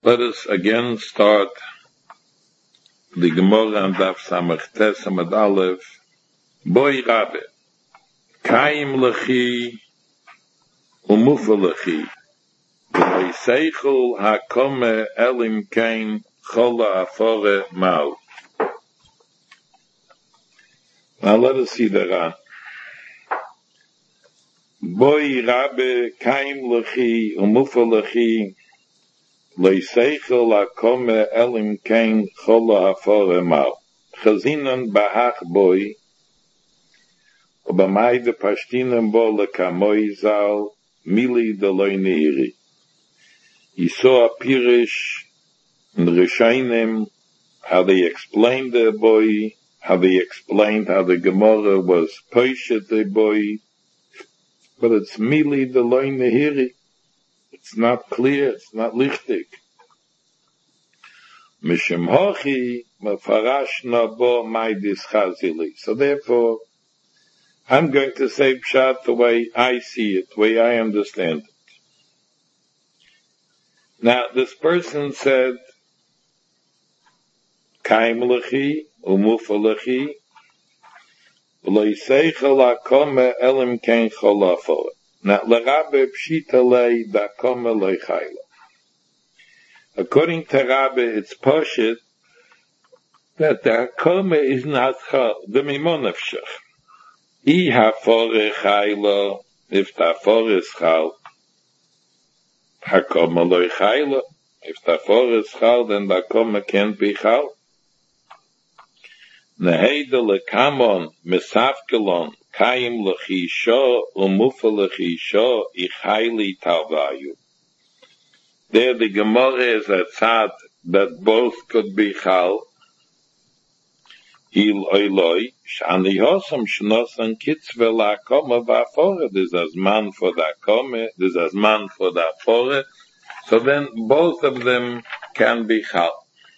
Let us again start the Gemara and Daf Samach Tes Amud Aleph. Boi Rabbe, Kaim Lechi Umufa Lechi, B'nei Seichel HaKome Elim Kein Chola Afore Mau. Now let us see the Ran. Boi Rabbe, Kaim Lechi Umufa Lechi, Leiseichel HaKome Elim Kein Chola Afore Mau. Chazinan Bahach Boi, Obamaide Pashtinan Bo Lekamoi Zal, Mili Deloi Neiri. He saw a Pirish in Rishainim, how they explained the boy, how they explained how the Gemara was Poshet the boy, but it's Mili Deloi Neiri. It's not clear, it's not lichtig. Mishem Hochi, Mefarash Nabo Maidis Chazili. So therefore, I'm going to say Pshat the way I see it, the way I understand it. Now, this person said, Kaim Lechi, Umufa Lechi, V'leiseichel HaKome Elim Kein Chola Afore. Now, L'Rabbe Pshita Lei D'Akome Leichayla. According to Rabbe, it's Poshet that the Hakome is not Chal, the Mimonavshach. I hafore chayla, if the hafore is chal, hakoma loy chayla. If the hafore is chal, then the hakoma can't be chal. Neheide lekamon, mesavkelon, kayim lechisho, umufa lechisho, ichayli talvayu. There the Gemara is at tzad that both could be chal. Il oiloi, shani hosam shnosan kitzve la koma va'afore. There's as man for the kome, there's as man for the afore. So then both of them can be chal.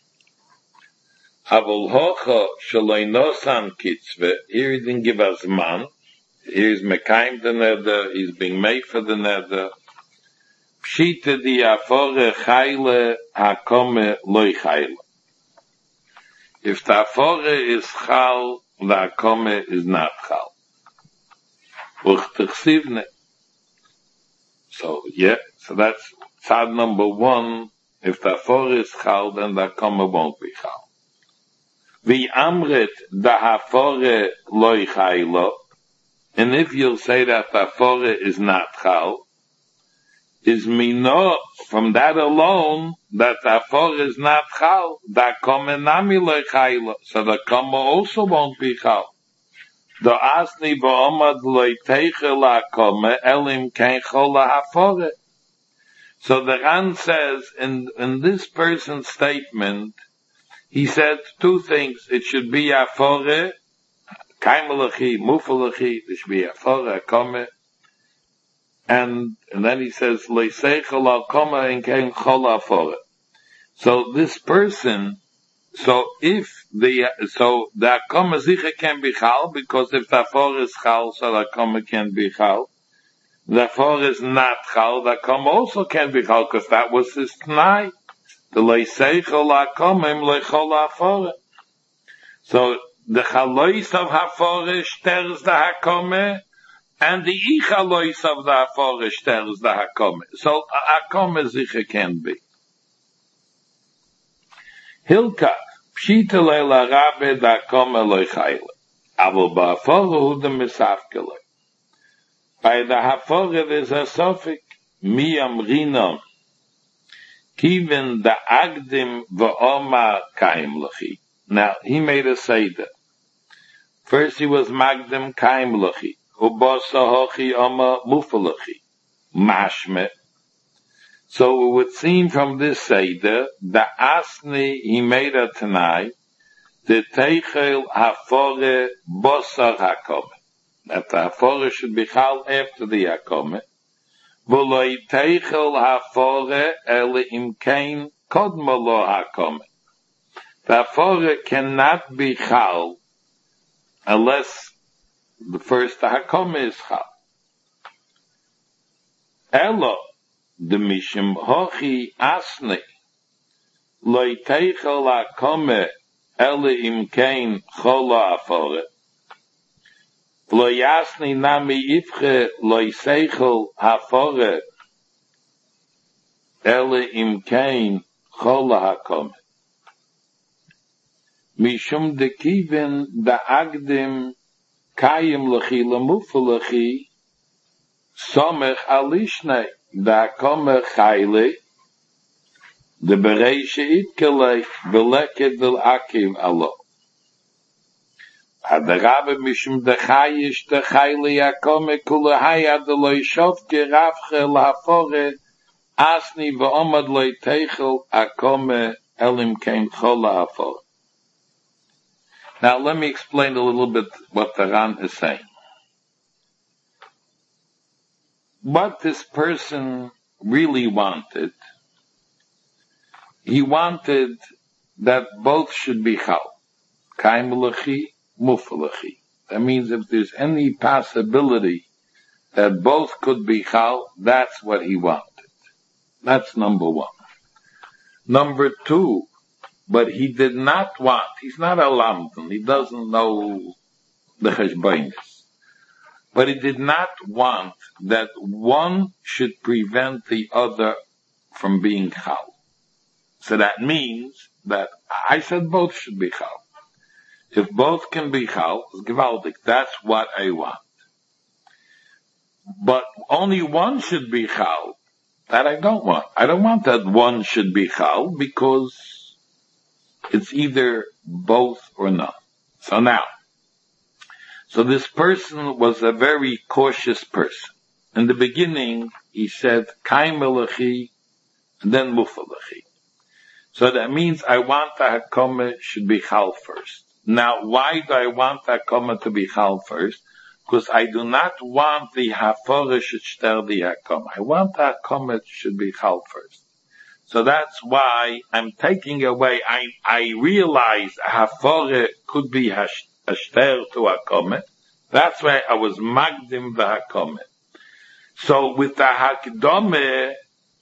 Avol hocha shaloi nosan kitzve. Here he didn't give us man. Here is mekayim the neder. He's being made for the neder. Pshita di afore chayle hakome loy chayle. If the afore is chal, the hakome is not chal. Uchtichsivne. So, yeah, so that's tzad number one. If the afore is chal, then the hakome won't be chal. Vi amrit the afore loy chaylo. And if you'll say that the afore is not chal, is mino, from that alone, that the afore is not chal, that kome nami loy chayla, so the kome also won't be chal. Do asni ba'omad loy teichel ha-kome, elim kein chol ha-afore. So the Ran says, in this person's statement, he said two things. It should be afore, kaimalachi, mufalachi, it should be afore, ha-kome, and then he says, Leiseichel HaKome and Kein Chol HaAfore. So this person, so the HaKome Zicha can be Chal, because if the Afore is Chal, so the HaKome can be Chal. The Afore is not Chal, the HaKome also can be Chal, because that was his T'nai. The Leiseichel HaKome Leichol HaAfore. So the Chalois of HaAfore stirs the HaKome, and the ichalois of the afore stirs the hakome. So hakome zicha can be. Hilka, pshita leila rabbe da hakome loy chayle. Avo ba afore hu de misafkele. By the hafore there's a suffix, mi amrinam. Kiven da agdim v'oma kaim lechi. Now, he made a seder. First he was magdim kaim lechi. Ubasa hochi oma mufalachi. Mashme. So it would seem from this Seder, the Asni, he made a Tanai, the Teichel hafore bosar hakome. That the hafore should be chal after the hakome. V'loi Teichel hafore ele imkein kodmo lo hakome. The hafore cannot be chal unless the first hakome is chal. Elo, the mishim hochi asni, Loi teichel hakome ele im kein chola afore. Loi yasni nami ifche loi seichel hafore ele im kein chola hakome. Mishum de kiven da agdim kayim lechi lemufu lechi somech alishne da hakome chayle de bereishe itkele beleket vil akiv alo. Had the Rabbe mishum de chayish de chayle yakome kule haya de loy shofke rafche lahafore asni v'omad loy teichel akome elim kein chola hafore. Now let me explain a little bit what the Ran is saying. What this person really wanted, he wanted that both should be chal. Kaim lechi, muf lechi. That means if there's any possibility that both could be chal, that's what he wanted. That's number one. Number two, but he did not want, he's not a lamdan, he doesn't know the cheshbainis. But he did not want that one should prevent the other from being chal. So that means that I said both should be chal. If both can be chal, it's gewaldig. That's what I want. But only one should be chal. That I don't want. I don't want that one should be chal because it's either both or none. So this person was a very cautious person. In the beginning, he said, kaim lechi, and then mufalechi. So that means I want the hakome should be chal first. Now, why do I want the hakome to be chal first? Because I do not want the hafore should stir the hakome. I want the hakome should be chal first. So that's why I'm taking away, I realize hafore could be hashter to hakome. That's why I was magdim the hakome. So with the hakdome,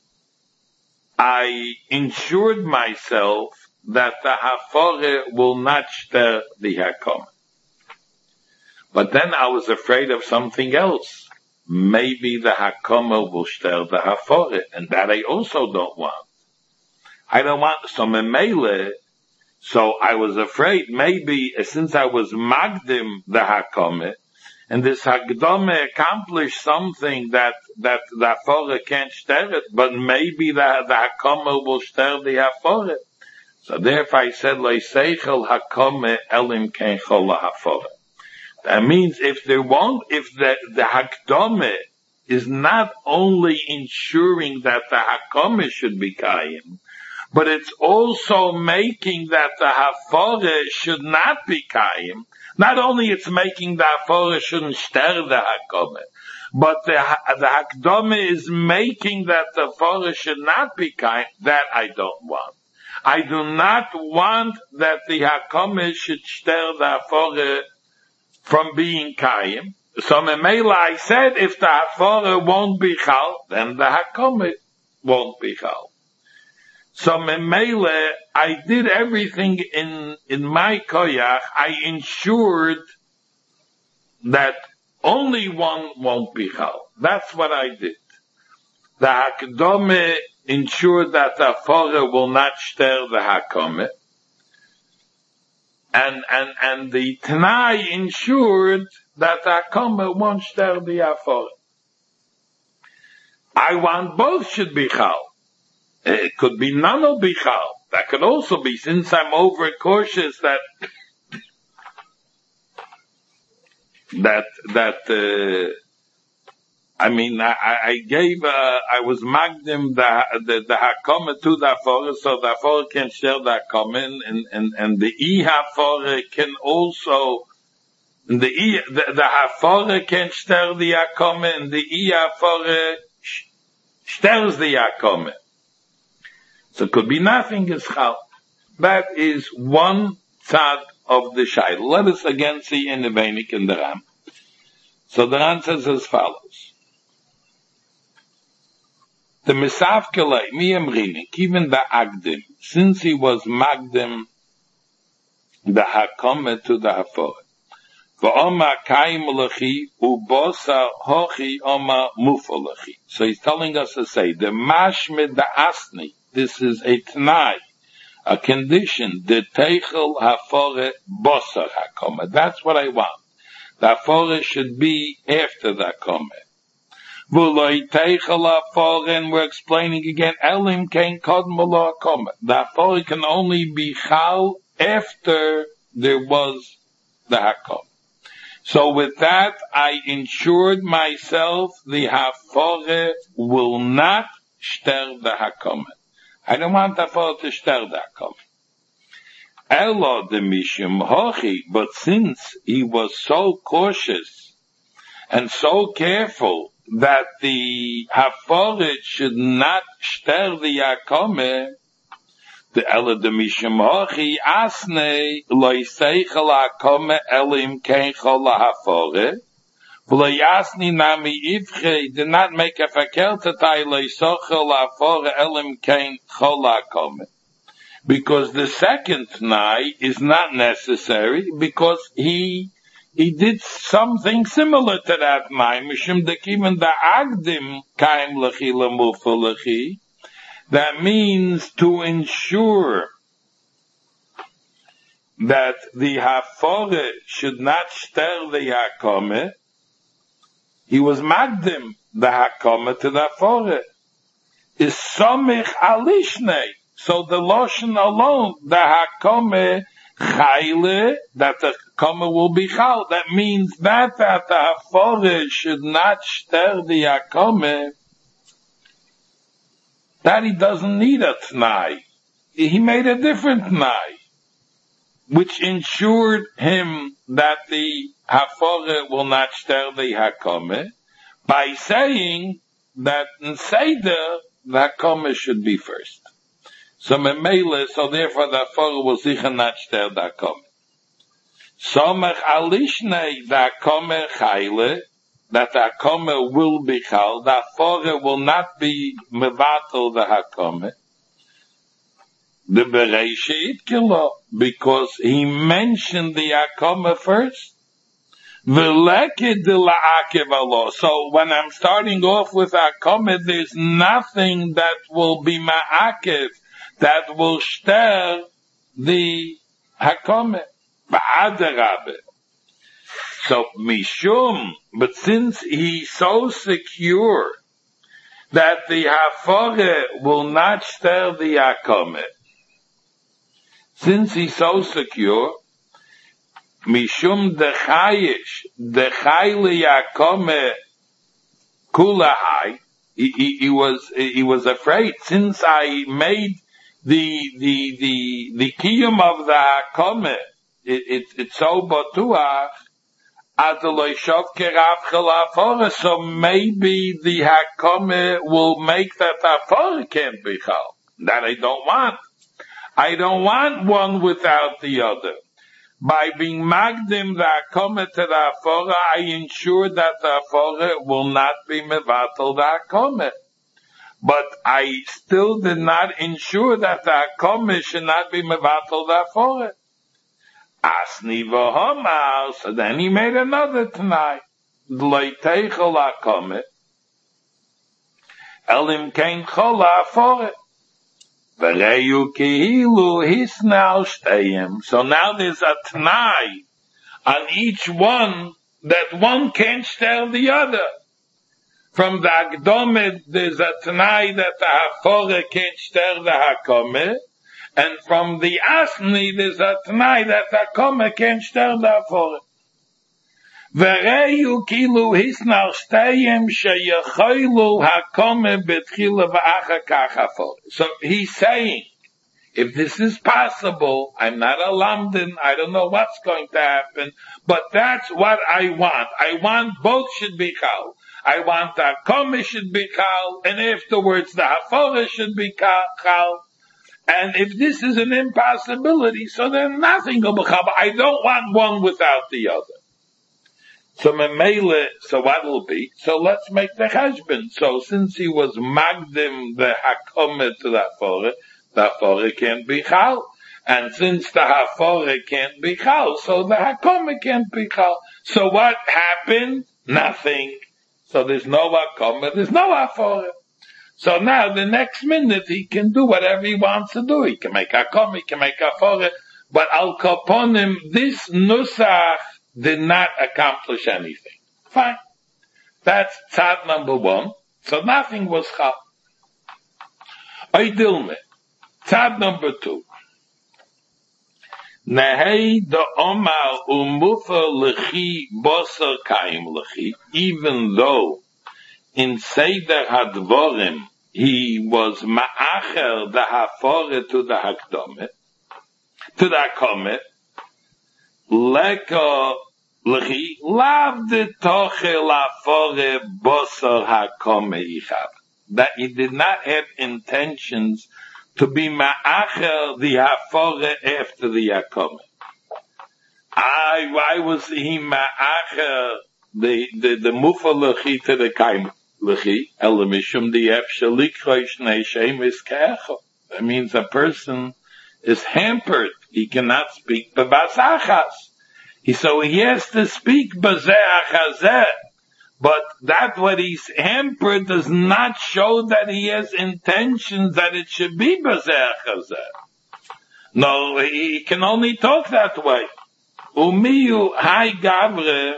I ensured myself that the hafore will not stir the hakome. But then I was afraid of something else. Maybe the hakome will stir the hafore, and that I also don't want. I don't want some memele. So I was afraid maybe since I was magdim the hakome, and this hakdome accomplished something that the hafore can't stir it, but maybe the hakome will stir the hafore. So therefore I said leiseichel hakome elim kein chol hafore. That means if the hakdome is not only ensuring that the hakome should be kaim, but it's also making that the hafore should not be kaim. Not only it's making the hafore shouldn't stir the hakome, but the hakdome is making that the hafore should not be kaim. That I don't want. I do not want that the hakome should stir the hafore from being kaim. So memela I said if the hafore won't be chal, then the hakome won't be chal. So memele, I did everything in my koyach. I ensured that only one won't be chal. That's what I did. The hakdome ensured that the hafore will not stir the hakome, and the Tanai ensured that the hakome won't stir the hafore. I want both should be chal. It could be none of bichal. That could also be, since I'm overcautious that I gave, I was magdim the hakome to the hafore, so the hafore can share the hakome, and the hafore can also, the hafore can stir the hakome, and the hafore stirs the hakome. So it could be nothing is chal. That is one tzad of the shayla. Let us again see in the Veinik and the Ram. So the Ram says as follows. The Misafkele, Miyamrini, even the Agdim, since he was Magdim, the Hakome to the Hafore. V'oma kaim lechi ubosa hochi oma mufalechi. So he's telling us to say the mashmid the asni. This is a t'nai, a condition. The teichel hafore bosa hakome. That's what I want. The hafore should be after the hakome. V'loi teichel hafore, and we're explaining again. Elim kein kodm lo hakome. The hafore can only be chal after there was the hakome. So with that, I ensured myself the hafore will not shter the hakome. I don't want the hafore to shter the hakome. Elo de mishum hochi, but since he was so cautious and so careful that the hafore should not shter the hakome, the Ela de Mishum Hochi Asne Loi Seichel HaKome Elim Kein Chol HaFore V'Loi Asni Nami Ivche did not make a verkehrte Teil Loi Seichel HaFore Elim Kein Chol HaKome, because the second Tnai is not necessary, because he did something similar to that Tnai Mishum de Kiven the Agdim Kaim Lechi Lemufa Lechi. That means to ensure that the hafore should not shter the hakome. He was magdim the hakome to the hafore. Is somich alishne. So the lotion alone, the hakome chayle, that the hakome will be chal. That means that the hafore should not shter the hakome, that he doesn't need a t'nai. He made a different t'nai, which ensured him that the hafore will not shter the hakome, by saying that in Seder, the hakome should be first. So therefore the hafore will sicher not shter the hakome. Somech alishne the hakome chayle, that the hakome will be chal, the hafore will not be mevatel the hakome. The bereishe itkilo, because he mentioned the hakome first. V'lekid la'akev alo. So when I'm starting off with hakome, there's nothing that will be ma'akev, that will shter the hakome. Ba'adarabe. So mishum, but since he's so secure that the hafore will not shter the hakome, since he's so secure, mishum dechayish, dechayle hakome kulahai, he was afraid, since I made the kiyum of the hakome, it's so batuach, so maybe the hakome will make that hafore can't be chal. That I don't want. I don't want one without the other. By being magdim the hakome to the hafore, I ensure that the hafore will not be mevatel the hakome. But I still did not ensure that the hakome should not be mevatel the hafore. Asni v'homar, so then he made another t'nai. L'oi teichel hakome, elim kein chol hafore. V'reyu kihilu hisnal shteyim. So now there's a t'nai on each one, that one can't shter the other. From the Akdomet, there's a t'nai that the hafore can't shter the hakome, and from the Asni, there's a t'nai that the hakome can't shter the hafore. V'reyu kilu hisnal shteyim sheyechoylu hakome betchila v'acha kach hafore. So he's saying, if this is possible, I'm not a lamdin, I don't know what's going to happen, but that's what I want. I want both should be chal. I want the hakome should be chal, and afterwards the hafore should be chal. And if this is an impossibility, so then nothing will be chal. I don't want one without the other. So memele, so what will be? So let's make the cheshbon. So since he was magdim the hakome to the hafore can't be chal. And since the hafore can't be chal, so the hakome can't be chal. So what happened? Nothing. So there's no hakome, there's no hafore. So now the next minute he can do whatever he wants to do. He can make hakome, he can make hafore. But al kaponim, this nusach did not accomplish anything. Fine. That's tzad number one. So nothing was chal. Oidilme. Tzad number two. Nehei da omar umufa lechi boser kaim lechi. Even though in Seder Hadvorim he was ma'acher the hafore to the hakdome, to the hakome, leko lechi lav de tochel hafore boser hakome ichav. That he did not have intentions to be ma'acher the hafore after the hakome. Why was he ma'acher the mufa lechi to the kaim lechi? Elamishum dief shalikroy shnei shemis kecho. That means a person is hampered. He cannot speak b'basachas. So he has to speak b'zeh achazeh. But that what he's hampered does not show that he has intentions that it should be b'zeh achazeh. No, he can only talk that way. Umiyu hai gavre.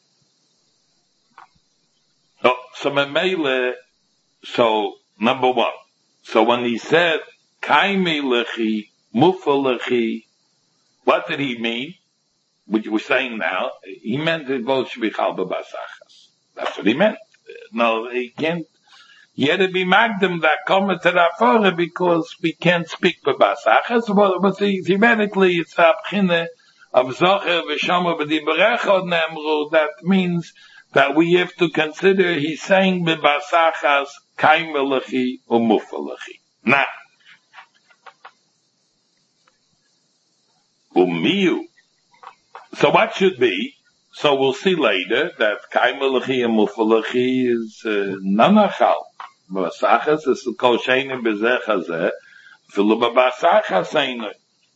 Oh, so memele, so number one. So when he said kaime lechi, mufa lechi, what did he mean? What you were saying now, he meant that both should be chal b'basachas. That's what he meant. No, he can't. He had to be magdim that come to the hafore because we can't speak b'basachas. But theoretically, it's a pchine of zocher v'shama b'diberechod nemru. That means that we have to consider he's saying b'basachas kaim lechi or mufa lechi. Now, umiyu. So what should be? So we'll see later that kaim lechi and mufa lechi is nanachal. B'basachas is kol sheini b'zeh chazeh. Filu b'basachas einoi.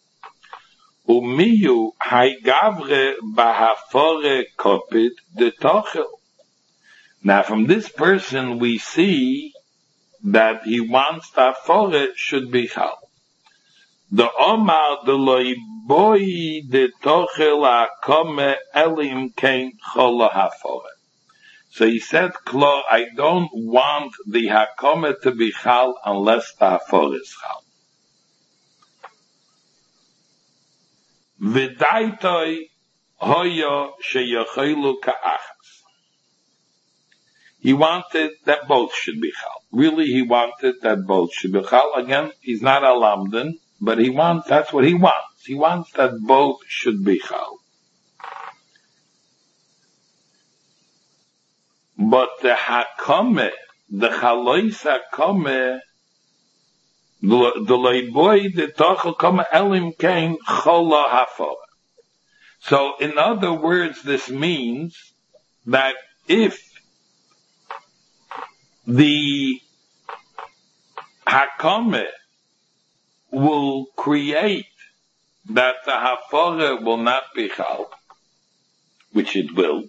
Umiyu hay gavre b'hafore kopit de tochel. Now from this person we see that he wants the hafore should be chal. The omar de loy boy de tochel hakome elim kein chol hafore. So he said, Klo, I don't want the hakome to be chal unless the hafore is chal. V'daitoi hoyo sheyochelu ka'achas. He wanted that both should be chal. Really, he wanted that both should be chal. Again, he's not a lamdan, but that's what he wants. He wants that both should be chal. But the hakome, the chalois hakome, the leiboy, the tochel kama elim kein chola hafore. So, in other words, this means that if the hakome will create that the hafore will not be chal, which it will,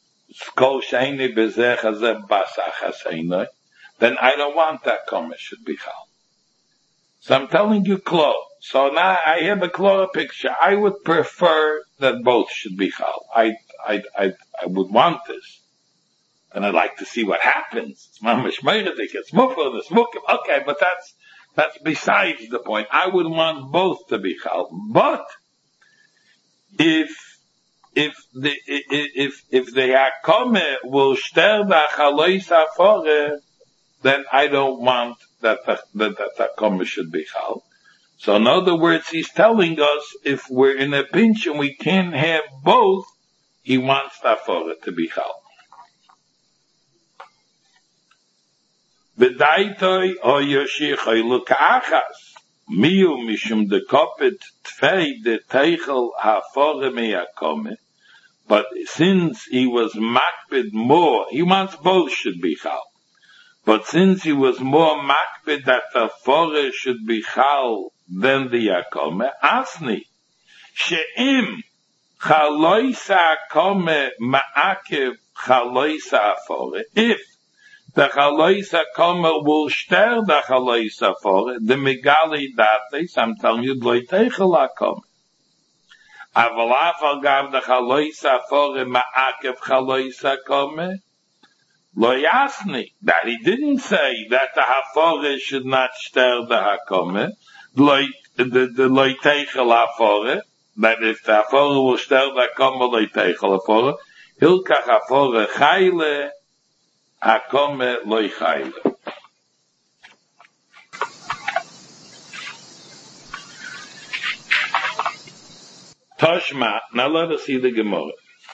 then I don't want that kama should be chal. So I'm telling you Klo. So now I have a Klo picture. I would prefer that both should be chal. I would want this. And I'd like to see what happens. It's mamash meiredik, it's mufa, it's mukim. Okay, but that's besides the point. I would want both to be chal. But if the hakome will shter the chalois hafore, then I don't want that hakome should be chal. So in other words, he's telling us if we're in a pinch and we can't have both, he wants the hafore to be chal. V'daitoi o yoshichoylu ka'achas. Miu mishum de kopet tfei de teichel hafore meyakome. But since he was makbid more, he wants both should be chal. But since he was more makbid that the forest should be chal than the akome, asni, she'im chaloisa akome ma'akev chaloisa afore, if the chaloisa akome will stir the chaloisa afore, the megali dates, I'm telling you, lo teichel akome. Avalaf gav the chaloisa afore ma'akev chaloisa akome, Lo yasni, that he didn't say that the hafore should not stir the hakome, the loy teichel hafore, that if the hafore will stir the hakome, loy teichel hafore, hilkach hafore chayle, hakome loy chayle. Toshma, now let us see the Gemara.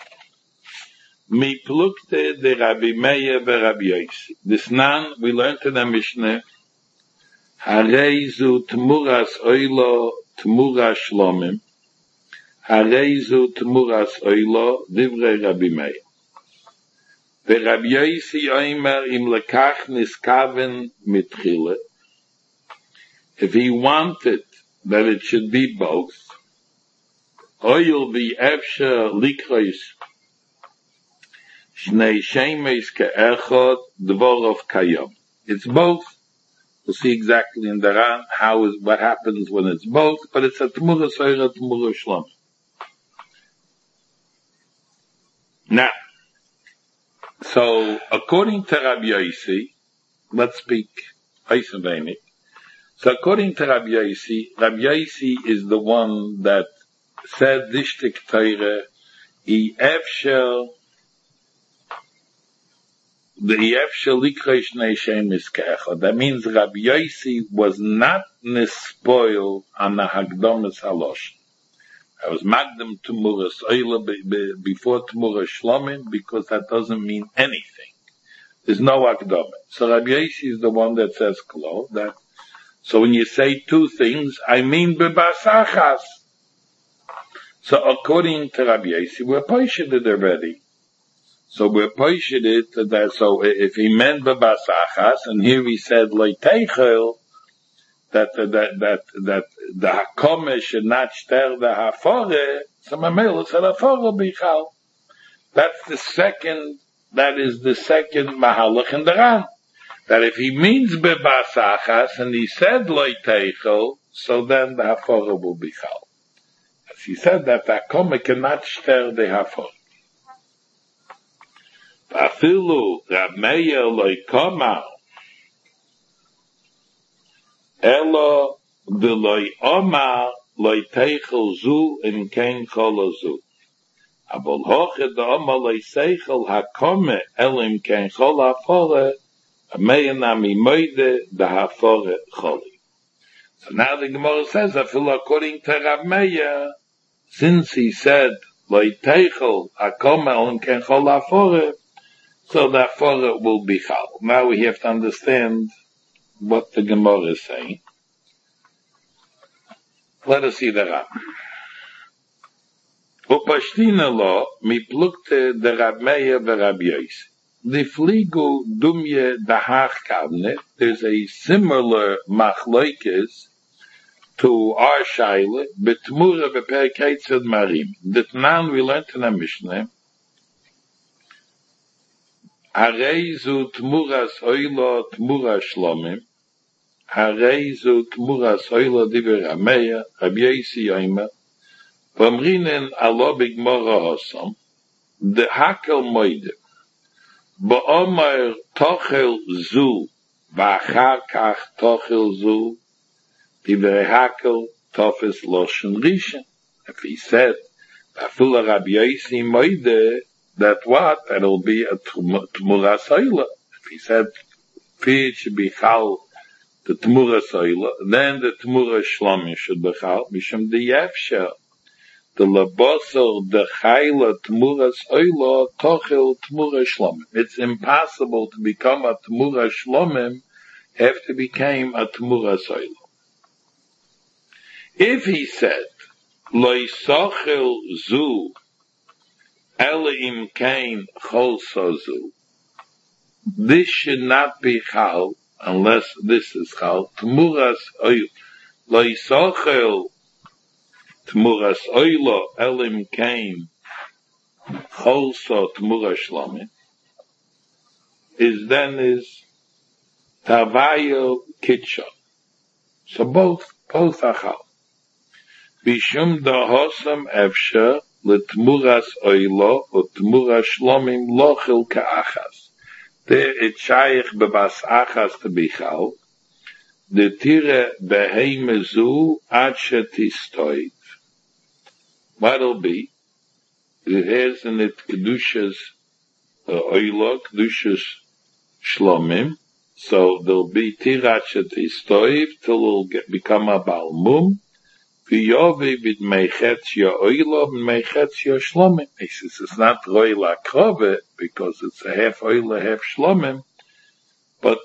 Mi plukte de Rabbi Meir ve Rabbi Yossi. This nan, we learned in the Mishnah, Hareizu tmuras oilo tmuras shlomim, Hareizu tmuras oilo divrei Rabbi Meir. Ve Rabbi Yossi oimer im lekach niskaven mitchile. If he wanted that it should be both, oil be efsher likrois Shnei shemesh ke'echad dvorov kayom. It's both. We'll see exactly in the Ran what happens when it's both, but it's a tmura soira, tmura shlom. Now, so according to Rabbi Yossi, let's speak Eisenbeinig. So according to Rabbi Yossi is the one that said dishtik teire, I efshel that means Rabbi Yossi was not nispoil on the Hagdomas Halosh. I was magdam Tmuras Oila before Tmuras Shlomim because that doesn't mean anything. There's no Hagdoma. So Rabbi Yossi is the one that says Klo, that so when you say two things, I mean bebasachas. So according to Rabbi Yossi, we're poshed it already. So we're poshed it that so if he meant bebasachas, and here he said loiteichel, that the hakome should not stir the hafore, so mamela said hafore bichal. That is the second mahalach in the Ran. That if he means bebasachas and he said loiteichel, so then the hafore will bichal. As he said that the hakome cannot stir the hafore. Afilu Rab Meir loy koma elo de loy omar loy teichel zu in kein cholo zu. Abol hoche de omar loy seichel hakome el in kein cholo hafore Meir nami moide de hafore choli. So now the Gemara says, Afilu according to Rab Meir, since he said loy teichel hakome el in kein cholo hafore, so that further will be chal. Now we have to understand what the Gemara is saying. Let us see the Ran. Upashtina lo mi plukte de Rab Meir ve Rab Yossi. The fligu dumye dahach kavne. There's a similar machloikes to our shaila betmura beperkeitzed marim. That now we learned in a Mishnah. Hareizu tmuras oilo tmuras shlomim. Hareizu tmuras oilo diver Rameya. Rabbi Yossi yoimer. V'amrinen alo b'gmora hosam. De hakel moide. Ba'omar tochel zu. V'achar kach tochel zu. Diver hakel tofes loshen rishon. If he said, V'afula Rabbi Yossi moide, that what? That'll be a Tmura Soila. If he said, feed should be Chal, the Tmura Soila, then the Tmura Shlomim should be Chal, Mishum de Yefsher. The Labosel, the Chayla, Tmura Soila, Tochel, Tmura Shlomim. It's impossible to become a Tmura Shlomim after became a Tmura Soila. If he said, Loi Sochel Zu, Elim kain chol sozu. This should not be chal unless this is chal. Tmuras oil lo yisochel tmuras oilo elim kain chol so tmuras shlomim is tavayo kitcha. So both are chal. Bishum dahosam efsha letmuras oilo utmuras shlomim lochil ka'achas. There it shaykh bebas achas to be chal. The tire behemezu ad shetistoid. What'll be? It has in it kedushas oilo, kedushas shlomim. So there'll be tire ad shetistoid till it'll become a balmum. V'yovi vid meichetzia oilo meichetzia shlomim. He says it's not roila krove because it's a half oilo, half shlomim. But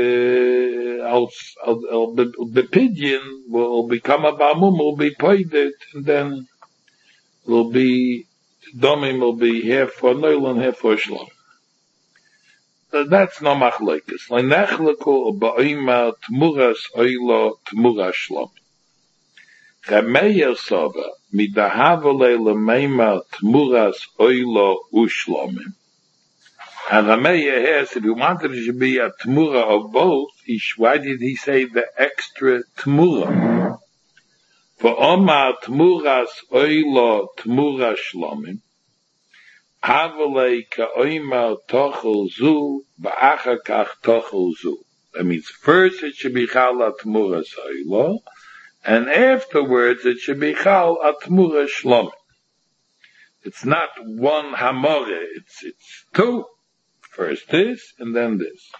the pigeon will become a balmum, will be poided, and then will be domim will be half for oilo and half for shlomim. That's no machlokes. L'nechleku ba'ima tmuras oilo tmuras shlomim. Chameya Sova, midahavole lemeima tmuras oilo ushlomim. And Chameya has, if he wanted it to be a tmura of both, why did he say the extra tmura? For Omar tmuras oilo tmuras shlomim, havole ka'oimar tochel zu, ba'achakach tochel zu. That means first it should be chala tmuras oilo, and afterwards it should be chal atmura shlomim. It's not one hamore, it's two. First this, and then this.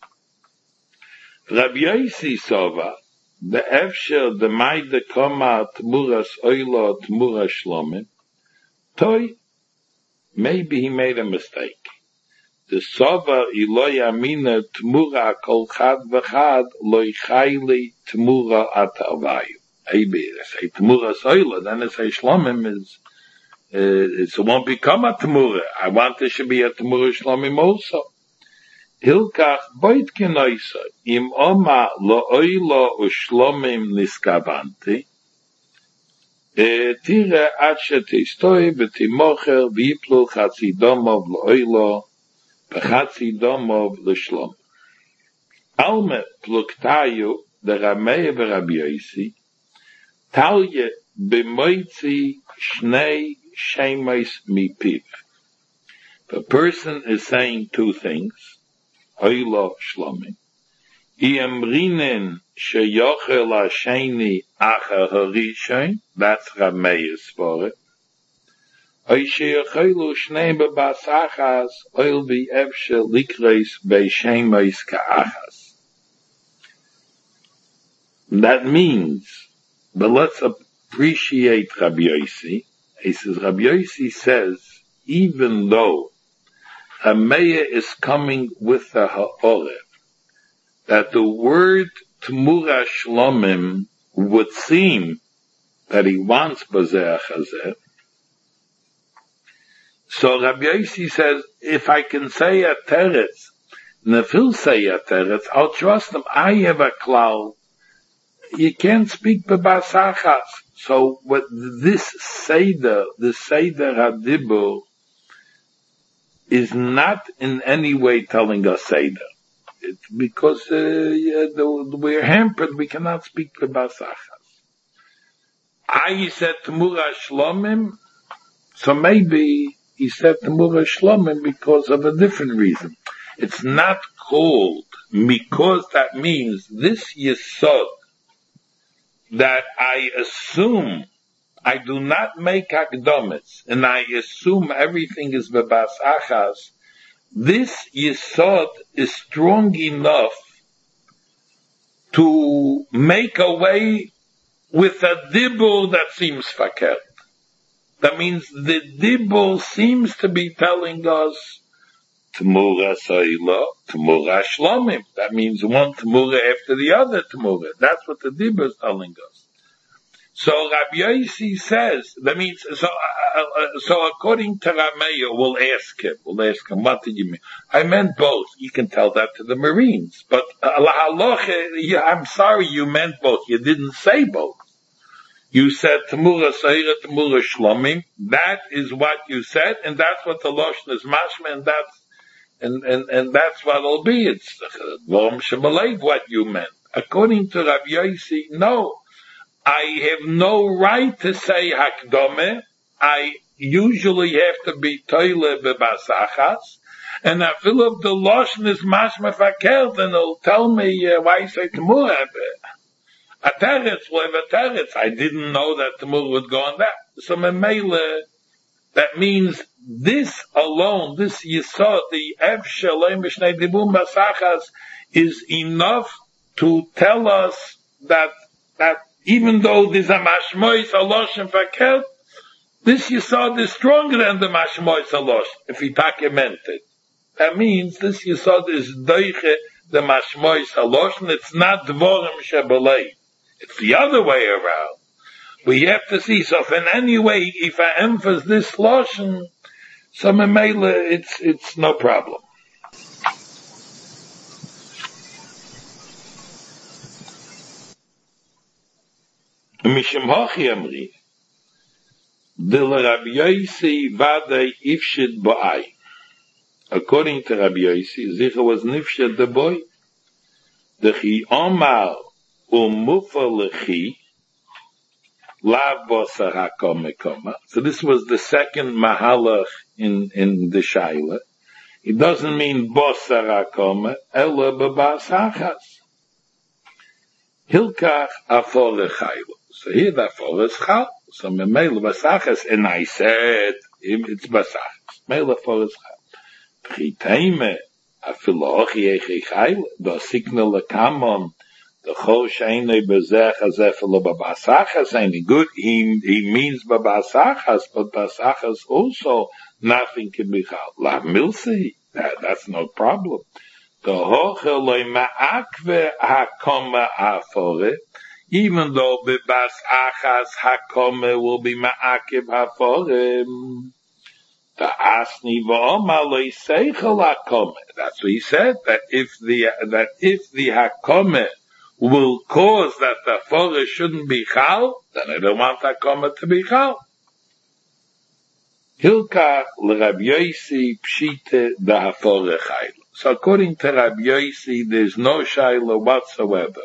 Rabbi Yossi Sova, the efsher, the maide koma atmuras oilo atmura shlomim, toy, maybe he made a mistake. The Sova ilo yamina tmura kol chad v'chad loy chayli tmura atavayu. Maybe they say tmura soila, then they say shlomim it won't become a tmura. I want there should be a tmura shlomim also. Hilkach boit kenoisa im oma lo oilo ushlomim niskavanti tire achete stoi betimocher viplu chatzidomov lo oilo Pechatzidomov l'shlom. Alme pluktayu the Rameh v'Rabbi Yossi talye b'moitzi shnei shemeis mipiv. The person is saying two things. Oilo shlomim. Iemrinen sheyochel hasheni acher harishon. That's Rameh's for it. Oy sheyochelu shnei bebasachas oil be efshe likreis beishemeis ka'achas. That means, but let's appreciate Rabbi Yossi. He says, Rabbi Yossi says, even though Hameya is coming with the ha'oreh, that the word Tmura Shlomim would seem that he wants Bazeh Chazeh. So Rabbi Yossi says, if I can say a teretz, and if he'll say a teretz, I'll trust him. I have a klal. You can't speak bebasachas. So what this Seder HaDibur, is not in any way telling us Seder. It's because we're hampered, we cannot speak bebasachas. I said Tmura Shlomim, so maybe he said Tmura Shlomim because of a different reason. It's not called, because that means this Yesod, that I assume, I do not make akdomets, and I assume everything is bebas achas. This yesod is strong enough to make away with a dibur that seems fakert. That means the dibur seems to be telling us Tmura Soila, Tmura Shlomim. That means one Tmura after the other Tmura. That's what the dibur is telling us. So Rabbi Yossi says, that means, so according to Rameya, we'll ask him, what did you mean? I meant both. You can tell that to the Marines. But, I'm sorry you meant both. You didn't say both. You said Tamura Seira, Tamura Shlomim. That is what you said, and that's what the Lashon is mashma, and that's what it'll be. It's Vorm Shemaleg what you meant. According to Rabbi Yossi, no. I have no right to say Hakdome. I usually have to be Toile Bebasachas. And I feel if the Lashon is mashma fakel, then it'll tell me why you say Tamura. A teretz will have a teretz. I didn't know that Tamura would go on that. So Memele, that means this alone, this Yisod, the Ev Shalem B'Shnei Dibum Basachas, is enough to tell us that even though there's a mashmois alosh and fakel, this Yisod is stronger than the mashmois alosh, if he documented. That means this Yisod is doiche the mashmois alosh, and it's not dvorim shebelei. It's the other way around. We have to see, so if in any way, if I emphasize this lashon, so memele, it's no problem. Mishim Hochi Amri, Dil Rabbi Yossi Vadei Ifshid Bo'ai. According to Rabbi Yossi, Zicha was Nifshid the boy. Dechi Omar Umufa Lechi Lav Bosa HaKome Koma. So this was the second Mahalach in the Shaila. It doesn't mean Bosa HaKome, Ela Bebas Hachas. Hilkach Afol Lechaylo. So here the Afol is Chal. So Memele Basachas, and I said, it's Basachas. Memele Afol is Chal. Pchiteime, Afilo Ochi Echi Chaylo, the signal Lekamon, the Chol Sheine Bezech Azefelo Babasachas, and good, he means Babasachas, but Basachas also, nothing can be Chal. La Milsi, that's no problem. The Hoche Loi Ma'akve HaKoma Afore, even though Bebas Achas Hakome will be Ma'akiv Haforim. The Asni V'oma Loi Seichel Hakome. That's what he said, that if the Hakome will cause that the Foreh shouldn't be Chal, then I don't want Hakome to be Chal. Hilkach l'Rabbi Yossi Pshite da Haforeh Chayla. So according to Rabbi Yossi, there's no Shaila whatsoever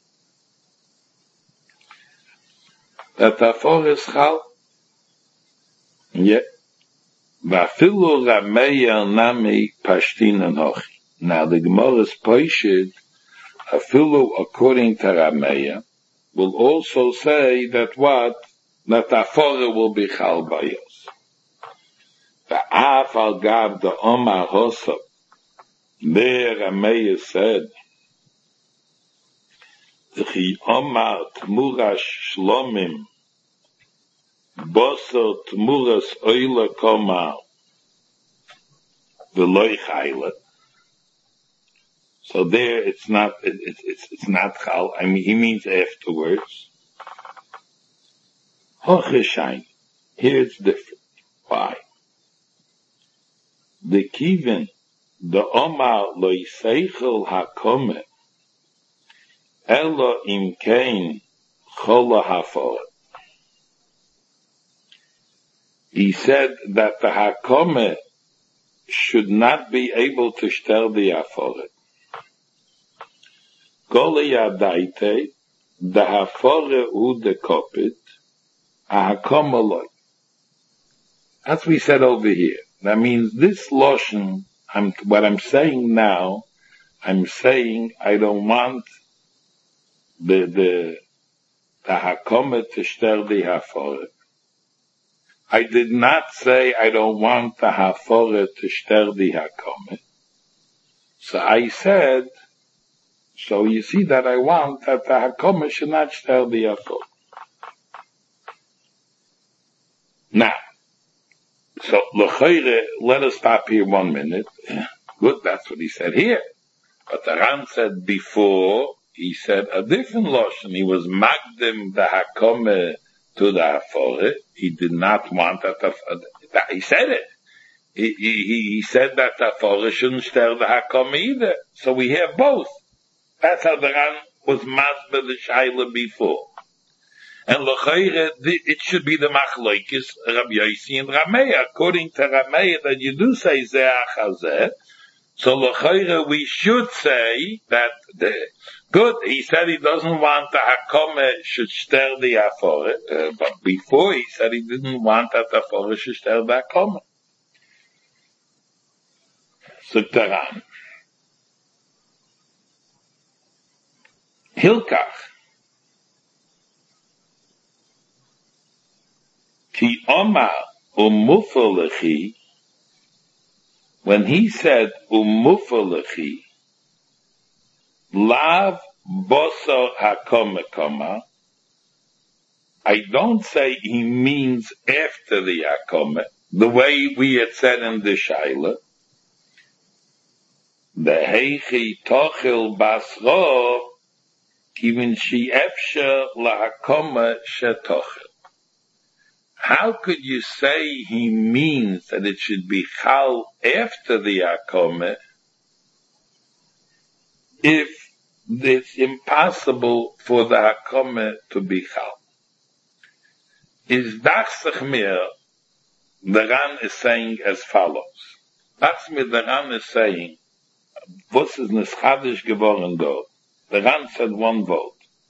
that Haforeh is Chal. Yeah. Vafilu Rameya Nami Pashtin and Hochi. Now the Gemara's Poishid, Afilu according to Rameya, will also say that what? That Haforeh will be Chal Bayos. Va'af al gav the Omar Hosab. There Rameya said, V'chi Omar Tmurash Shlomim Boso Tmuras Oila Koma V'loi Chayla. So there it's not Chal. I mean, he means afterwards. Hocheshain. Here it's different. Why? The Kivin, the Omar lo Yiseichel HaKome, Elo Im Kein Chola Haforeh. He said that the Hakome should not be able to stir the Haforeh. Gole Yadaite, the Haforeh u de Kopit, a Hakome loy. That's what we said over here. That means this Loshen, what I'm saying now, I'm saying I don't want the Hakome to stir the Haforeh. I did not say I don't want the Haforeh to stir the Hakome. So I said, so you see that I want that the Hakome should not stir the Haforeh. Now, so l'chayre, let us stop here 1 minute. Good, that's what he said here. But the Ran said before, he said a different lotion. He was magdim the Hakome to the Hafore. He did not want that. He said it. He said that the Hafore shouldn't stir the Hakoma either. So we have both. That's how the Ran was masber the Shaila before. And L'chayre, it should be the Machloikis, Rabbi Yossi and Rameya. According to Rameya, that you do say Zeach HaZeh, so L'chayre, we should say that, good, he said he doesn't want the Hakome should stir the Hafore, but before he said he didn't want that the Hafore should stir the Hakome. Suktaran. Hilkach. Ki Omar umufalechi, when he said umufalechi, lav bosor hakoma koma, I don't say he means after the hakoma, the way we had said in the Shaila, the heichi tochel basro, even she efsher lahakoma shetochel. How could you say he means that it should be chal after the Hakome if it's impossible for the Hakome to be chal? Is Dachsach Mir, the Ran is saying as follows. Dachsach Mir, the Ran is saying, was is neschadish geworden dort? The Ran said one vote.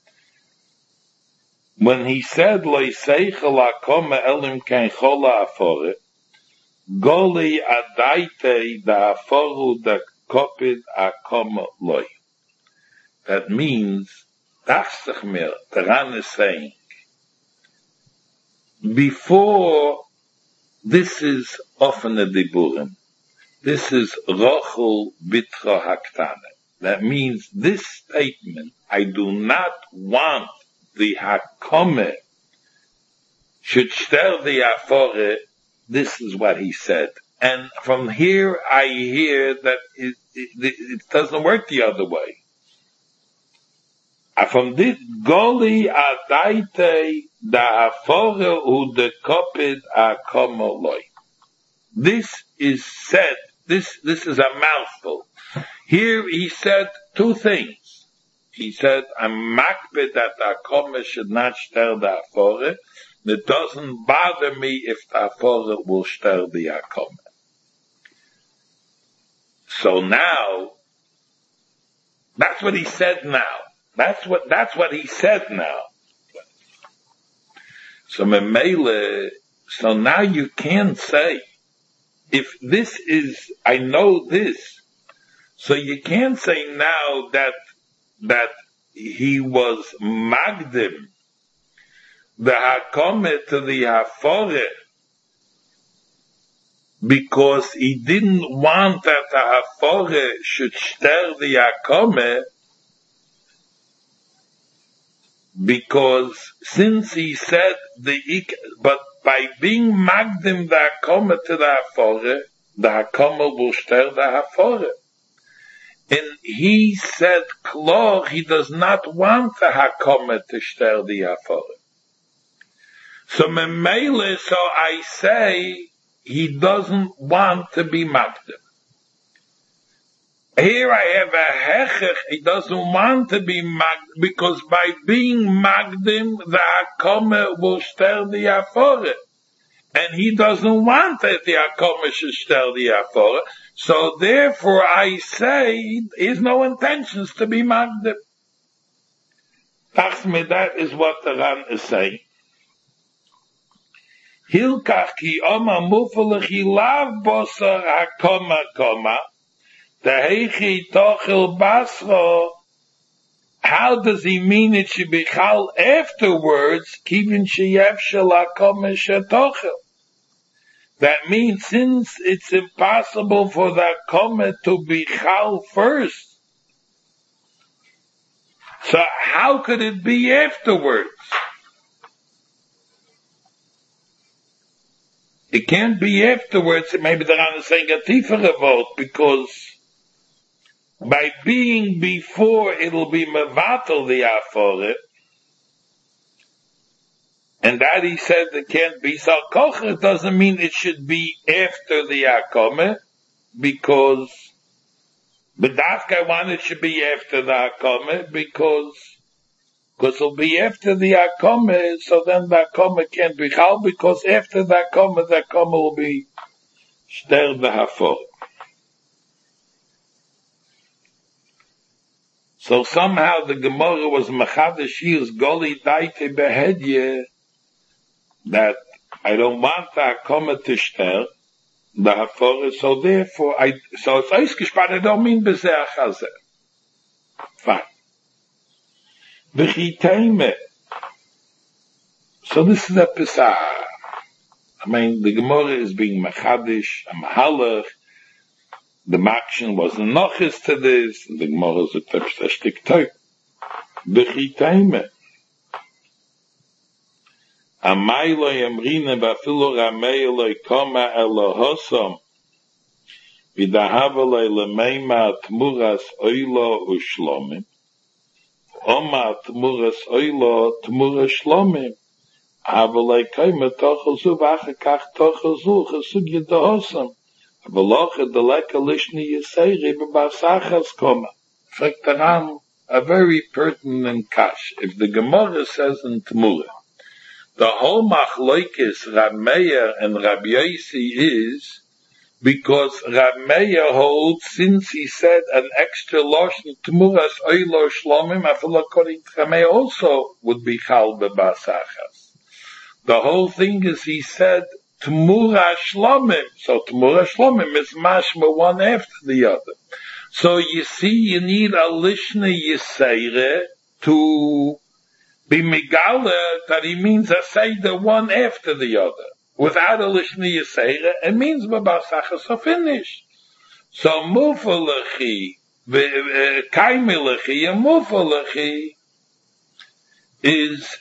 When he said, Loi seichel hakoma elim kein chola afore, goli adaite da aforu da kopid hakoma loi. That means, Dachsach Mir, the Ran is saying, before, this is often a diburim. This is rochel bitra haktane. That means this statement, I do not want the Hakome should stir the Hafore, this is what he said. And from here I hear that it doesn't work the other way. From this, Goli Adaite da Hafore u de Kopid Hakome loi. This is said, this is a mouthful. Here he said two things. He said, I'm makbid that the Hakome should not stir the Hafore. It doesn't bother me if the Hafore will stir the Hakome. So now, that's what he said now. That's what he said now. So Memele, so now you can say, if this is, I know this, so you can't say now that he was magdim, the Hakome to the Hafore, because he didn't want that the Hafore should stir the Hakome, because since he said but by being magdim the Hakome to the Hakome will stir the Hafore. And he said, Klor, he does not want the Hakome to stir the Hafore. So Memele, so I say, he doesn't want to be magdim. Here I have a hechech, he doesn't want to be magdim, because by being magdim, the Hakome will stir the Hafore. And he doesn't want that the Hakome should stir the Hafore. So therefore I say, he has no intentions to be magdim. That is what the Ran is saying. Hilkach ki oma mufalechi lav bosar hakoma koma, tehechi tochel basro. How does he mean it should be chal afterwards? Kivin sheyev shel hakoma shetochel. That means since it's impossible for the Hakome to be chal first, so how could it be afterwards? It can't be afterwards. Maybe the Ran is saying a tifere vote, because by being before it'll be mevatel the Hafore, And that he said it can't be Sal Kocher doesn't mean it should be after the Hakome, because B'dafka one it should be after the Hakome, because it'll be after the Hakome, so then the Hakome can't be Chal, because after the Hakome will be Shter B'Hafor. So somehow the Gemara was Machadish Yir's Goli Daite Behedye, that I don't want the Hakome to Shter the Hafor, so therefore so it's Eisgespart, I don't mean Bezeh Chazeh. Fine. V'chiteime. So this is a Pesach. I mean, the Gemara is being Machadish, a Mahalach. The Makshin was a Nochis to this. The Gemara is a Tepshtik Teip. V'chiteime. Amaylo yamrine v'afilo rameilo koma Elohosam v'dahavalo lemeima tmuras oilo ushlomim Oma tmuras oilo tmuras shlomim avalei koma tochazu v'achakach tochazu chesug yedahosam avalocha deleka lishni yiseri b'basachas koma. Frekt a very pertinent kash. If the Gemara says in Tmura, the whole machloikis Rab Meir and Rab Yosi is because Rab Meir holds, since he said an extra loshn tmuras oilo shlomim, I feel according to Rab Meir also would be chal bebasachas. The whole thing is he said tmura shlomim, so tmura shlomim is mashma one after the other. So you see, you need a lishna yisayre to be megala that he means a seder one after the other. Without a lishna yisera, it means babasachas, so finished. So mufalachi, kaimilachi, and mufalachi is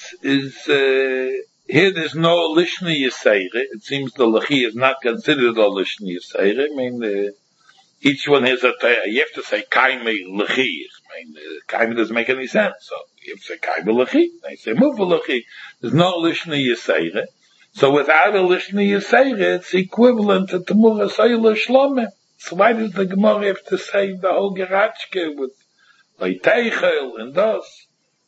here there's no lishna yisera. It seems the lachi is not considered a lishna yisera. I mean, each one has you have to say kaimi lachi. I mean, kaimi doesn't make any sense, so you have to say kaimi lachi. They say mufalachi. There's no lishna yisera. So without a lishna yisera, it's equivalent to Tmura Soila Shlomim. So why does the Gemara have to say the whole Geratchke with Leiteichel and thus?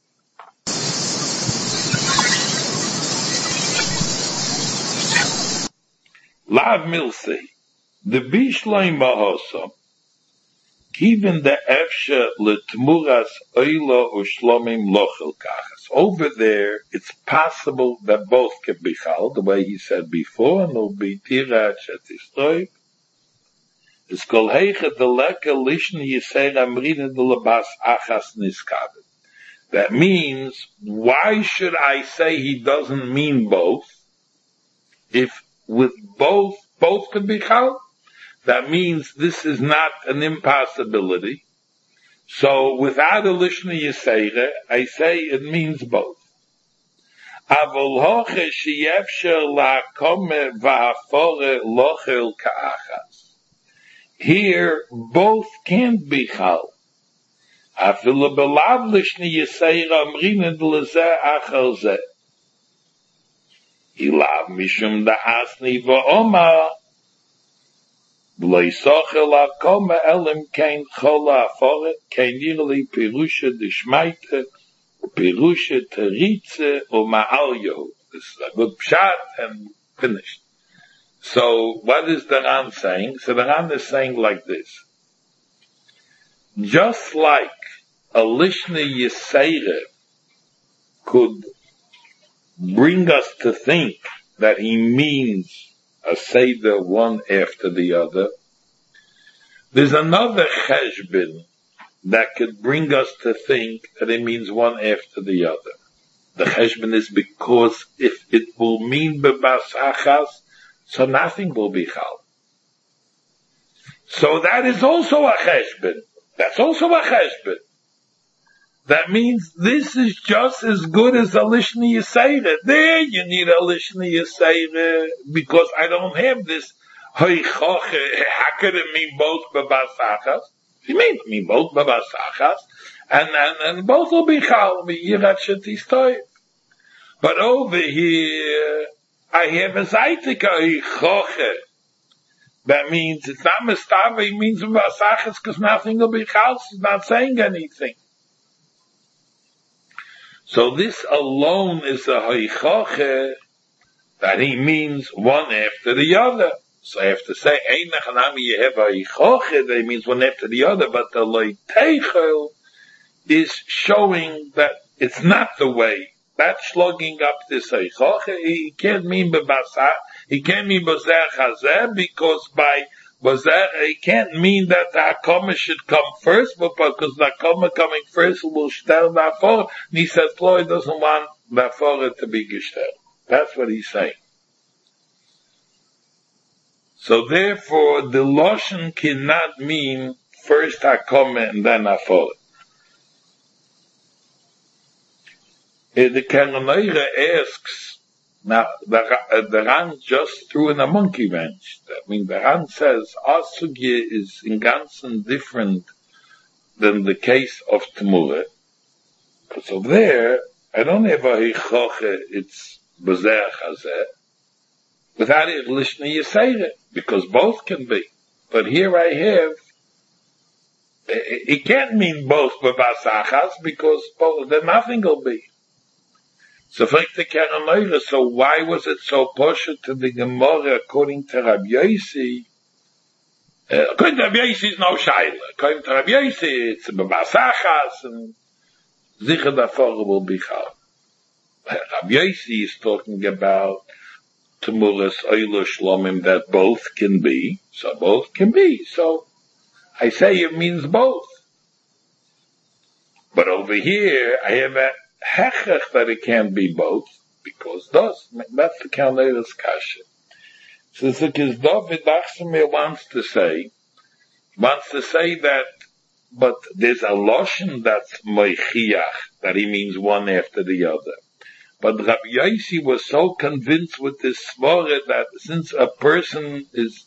Lav Milsei, the Bishloim Mahosam, even the Efsha Letmuras Oila Ushlomim Lochel Kachas. Over there, it's possible that both can be chal, the way he said before, and will be Tirach Etisroi. It's Kol Heicha Deleka Lishni Yisei Amrina Delabas Achas Niskavet. That means, why should I say he doesn't mean both? If with both can be chal? That means this is not an impossibility. So without a lishna yisera, I say it means both. Avol hoche sheyefsher la'akome va'afore lochel ka'achas. Here, both can't be chal. Afilu belav lishna yisera amrina d'lezeh achar zeh. Ilav mishum da'asni va'omar V'loisochel akome elim kein chola aforet, kein yirli pirusha dishmaite, pirusha teritze, o ma'alyo. This is a good pshat and finished. So, what is the Ran saying? So the Ran is saying like this. Just like a lishna yisera could bring us to think that he means a seder one after the other, there's another cheshbon that could bring us to think that it means one after the other. The cheshbon is because if it will mean bebasachas, so nothing will be chal. So that is also a cheshbon. That's also a cheshbon. That means this is just as good as a lishna yisera. There you need a lishna yisera because I don't have this hoichoche. How could it mean both babasachas? You mean both babasachas, and both will be chal. Yirat shetistoy. But over here, I have a Zaitika Hichoche. That means it's not Mestava, it means Basachas, because nothing will be Chals, it's not saying anything. So this alone is a Hichoche, that he means one after the other. So I have to say, Einach Hanami Yehev Hichoche, that means one after the other, but the Leiteichel is showing that it's not the way. That's slugging up this Eichoche. He can't mean Bebasach. He can't mean Bazer Chazeh, because by Bazer, he can't mean that the Hakoma should come first, but because the Hakoma coming first will stel the Afore. And he says, Floyd doesn't want the Afore to be gestel. That's what he's saying. So therefore, the Loshen cannot mean first Hakoma and then Afore. The Karanoira asks, now the Ran just threw in a monkey wrench. I mean, the Ran says, our sugya is in Ganzen different than the case of Temurah. Because over there, I don't have a hichoche, it's Bazer Chazeh, without it Lishna Yisayre, because both can be. But here I have, it can't mean both Babasachas, because both, then nothing will be. So why was it so partial to the Gemara according to Rabbi Yossi? According to Rabbi Yossi, it's no shaila. According to Rabbi Yossi, it's Babasachas, and Zichar Dafar will be Chal. Rabbi Yossi is talking about Temuras Oila Shlomim that both can be. So both can be. So I say it means both. But over here, I have a hechech that it can't be both, because that's the Kalneira's kasha. So David Achshamir wants to say that, but there's a Loshen that's Moichiach, that he means one after the other. But Rabbi Yossi was so convinced with this svara that since a person is,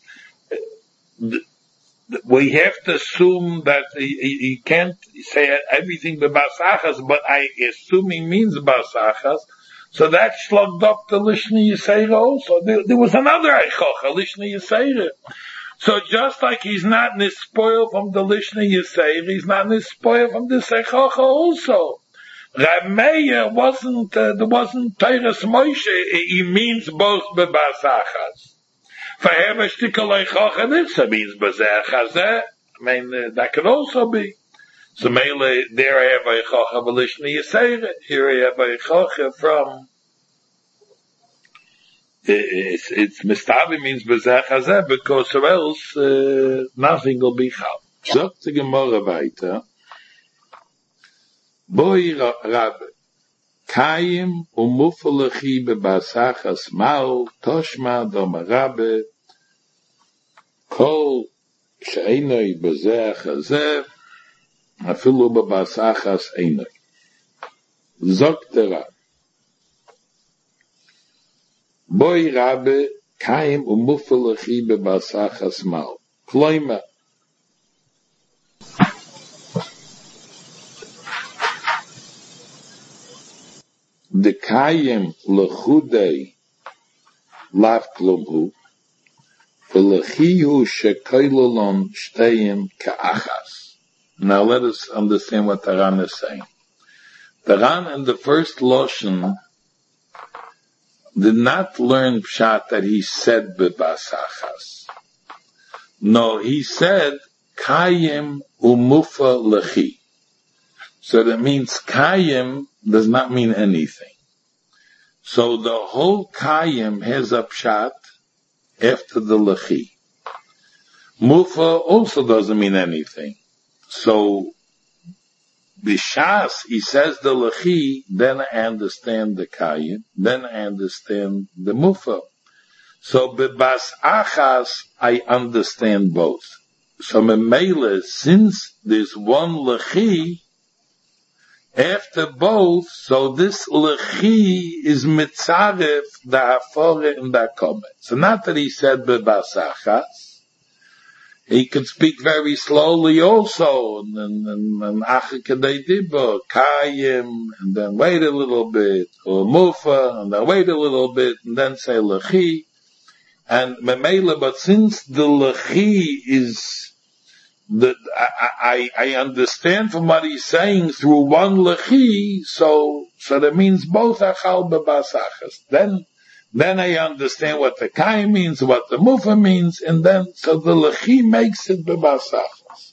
we have to assume that he can't say everything by Basachas, but I assume he means Basachas. So that slugged up the Lishna Yisayra also. There was another Eichocha, Lishna Yisayra. So just like he's not nispoil from the Lishna Yisayra, he's not nispoil from the Eichocha also. Rab Meir wasn't Teiras Moshe, he means both by Basachas. For him, a shtickle Eichocha, this means Bazer Chazeh. I mean, that could also be. So Mele, there I have Eichocha V'lishna Yisayre. Here I have Eichocha from, it's Mistavi means Bazer Chazeh, because or else, nothing will be Chal. Sagt the Gemara weiter. Boi Rabbe. Kayim umufalechi bebasachas mal toshma domarabe kol she'enoi bezeh chazeh afilu bebasachas enoi. Zogt der Rab. Boi Rabbe kayim umufalechi bebasachas mal. Kloima. The kayim lechudei lav klumhu, v'lechihu shekoilolon shteyim ka'achas. Now let us understand what the Ran is saying. The Ran in the first Loshen did not learn pshat that he said bebasachas. No, he said kayim umufa lechi. So that means kayim does not mean anything. So the whole kayim has a pshat after the lechi. Mufa also doesn't mean anything. So b'shas he says the lechi, then I understand the kayim, then I understand the mufa. So bebas achas I understand both. So memele, since there's one lechi after both, so this lechi is mitzaref the hafore and the komet. So not that he said bebasachas, He could speak very slowly also, and Achakadei Dibba, Kayim, and then wait a little bit, or Mufa, and then wait a little bit, and then say Lechi, and Memela, but since the Lechi is, I understand from what he's saying through one Lechi, so that means both Achal Bebasachas. Then I understand what the Kai means, what the Mufa means, and then, so the Lechi makes it Bebasachas.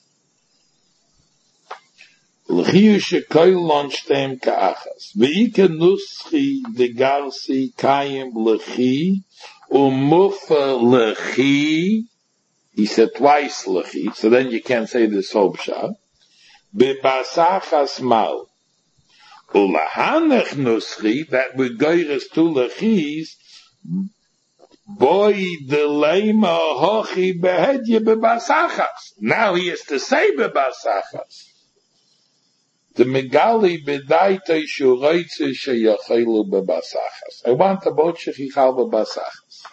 Lechi shekoil lonshtem ka'achas. Ve'ike nuschi degarsi kayim Lechi, Mufa Lechi. He said twice Lechi, so then you can't say this whole pshat. Bebasachas mal. Ulahanech nuschi, that we goyres two Lechis, boy delema hochi behedye bebasachas. Now he has to say bebasachas. The megali bedaita shuroitze sheyachilu bebasachas. I want the boat shechichal bebasachas.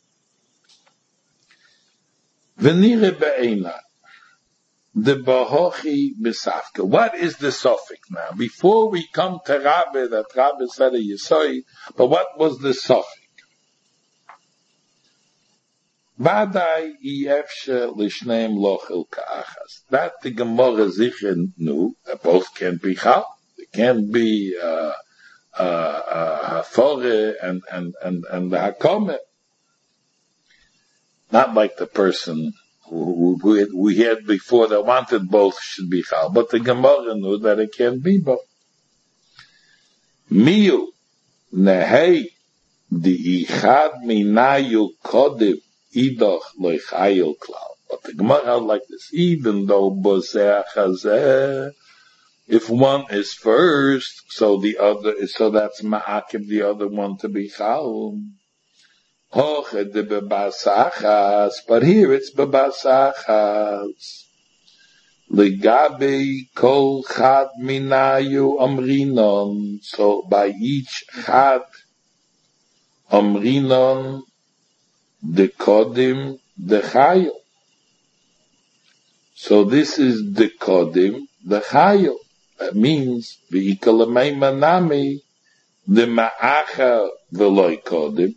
Venire be'ena. The bahochi besafka. What is the suffix now? Before we come to Rabbi, that Rabbi said a Yesoi, but what was the suffix? Vadai efshe lishneim lochel ka'achas. That the Gemara Zicher knew, that both can be chal. It can be, hafore and the hakome. Not like the person who we had before that wanted both should be chal, but the Gemara knew that it can be both. Miyu nehei di ichad minayu kodim idoch loichayil klal. But the Gemara held like this, even though boseh chazeh, if one is first, so that's ma'akim the other one to be chal. But here it's bebasachas. Legabe kol chad minayu amrinon. So by each chad amrinon the kodim the chayo. So this is the kodim the chayo. That means v'ikalamei manami the ma'acha v'loi kodim.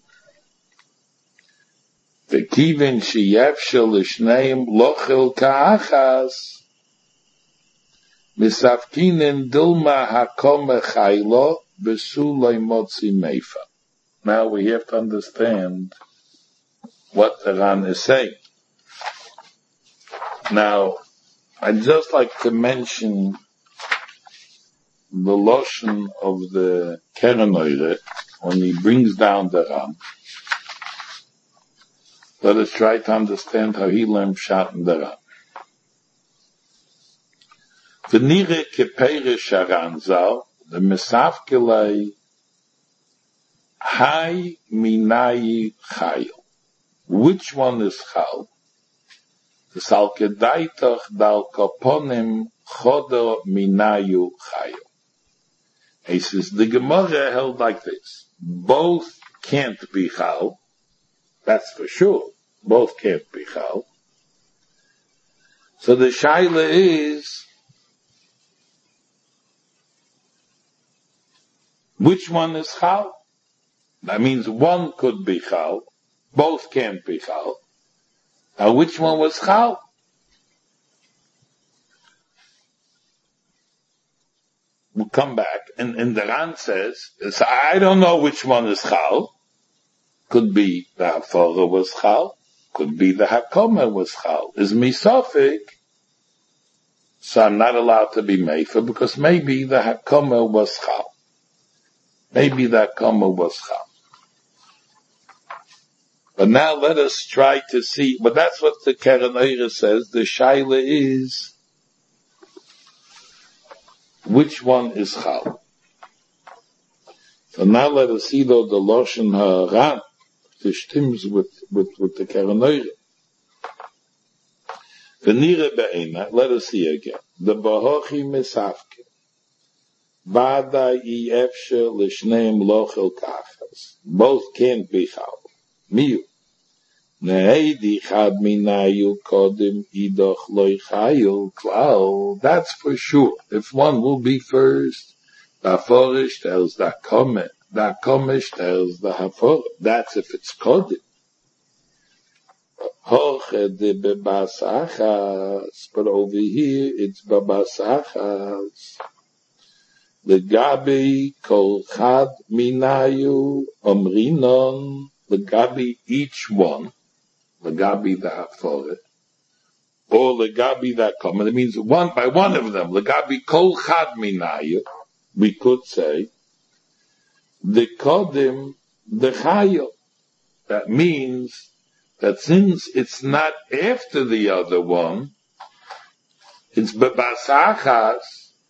V'kiven sheyefshel l'shneim lochel ka'achas misafkinen dilma hakome chaylo b'sulei motzi meifa. Now we have to understand what the Ran is saying. Now, I'd just like to mention the lotion of the Keren Oire when he brings down the Ran. Let us try to understand how he learned Pshat in the Ran. V'nire keperish Haran zal, the mesafkelei hai minayi chayil. Which one is chal? The salkedaitach dal kaponim chodo minayu chayil. He says, the Gemara held like this. Both can't be chal. That's for sure. Both can't be chal. So the shaila is, which one is chal? That means one could be chal. Both can't be chal. Now which one was chal? We'll come back. And the Ran says, I don't know which one is chal. Could be the hafara was chal. Could be the hakoma was chal. Is misafik. So I'm not allowed to be meifa because maybe the hakoma was chal. Maybe the hakoma was chal. But now let us try to see, but that's what the Keren Oire says. The shaila is, which one is chal? So now let us see though the Loshen Haran, the stims with the Keren Oire. V'nire be'ena, let us see again. The Bahochi Mesafke. Vada I efshe l'shneim lochel kachas. Both can't be chal. Miyu. Ne'edi chad minayu kodim idoch loy chayu klal. That's for sure. If one will be first, the haforish tells the komish tells the hafor. That's if it's kodim. Hoche de bebasachas, but over here it's babasachas. The gabi kol chad minayu omrinon. The gabi each one. The gabi the haforet, or the gabi that come. It means one by one of them. The gabi kol chad minayu. We could say the kodim the chayo. That means that since it's not after the other one, it's bebasachas.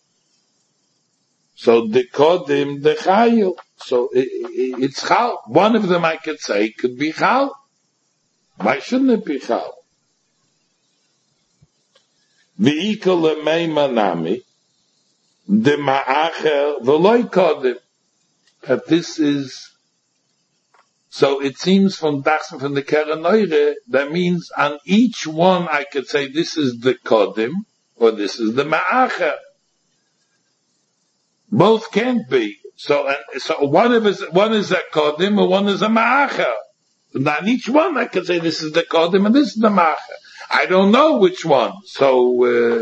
So the kodim the chayo. So it's chal. One of them I could say could be chal. Why shouldn't it be chal? V'ikol lemei manami, de ma'acher v'loi kodim. That this is, so it seems from the Keren Neure, that means on each one I could say this is the kodim, or this is the ma'acher. Both can't be. So one is a kodim, or one is a ma'acher. And on each one I can say this is the kodim and this is the macher. I don't know which one. So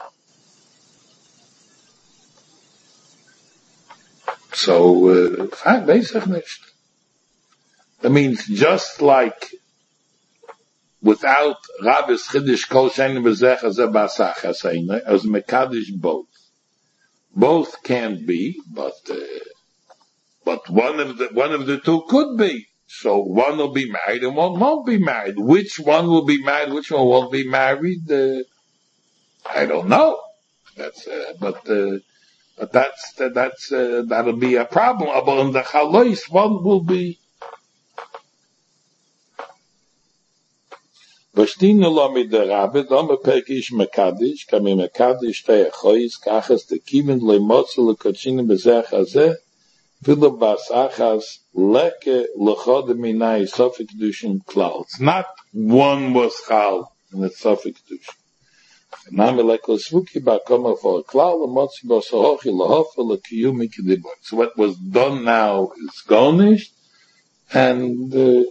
basic nicht. That means just like without Rabbis Chiddush Kol Shein B'Zech as a Basach as Mekadosh both. Both can be, but one of the two could be. So one will be married and one won't be married. Which one will be married? Which one won't be married? I don't know. That'll be a problem. But in the chalois, one will be. V'shtinu lo midarabe, dome pekish mekadish, kami mekadish te achois, kachas te kiven leimotzu lekotshinu bezech hazeh, V'lo basachas leke lechod minai sofik kedushin klal. It's not one was chal in the sofik kedushin. Nami leke svuki bakoma for a klal lemotzi bosohochi lehofa lekiyumi kedibor. So what was done now is garnished, and lo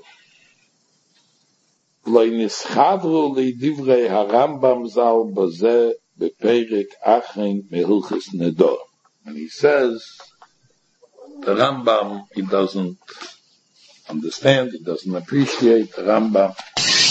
nischadru li divrei harambam zal bazeh beperik achin mehilchis nedor. And he says, the Rambam, he doesn't understand, he doesn't appreciate the Rambam.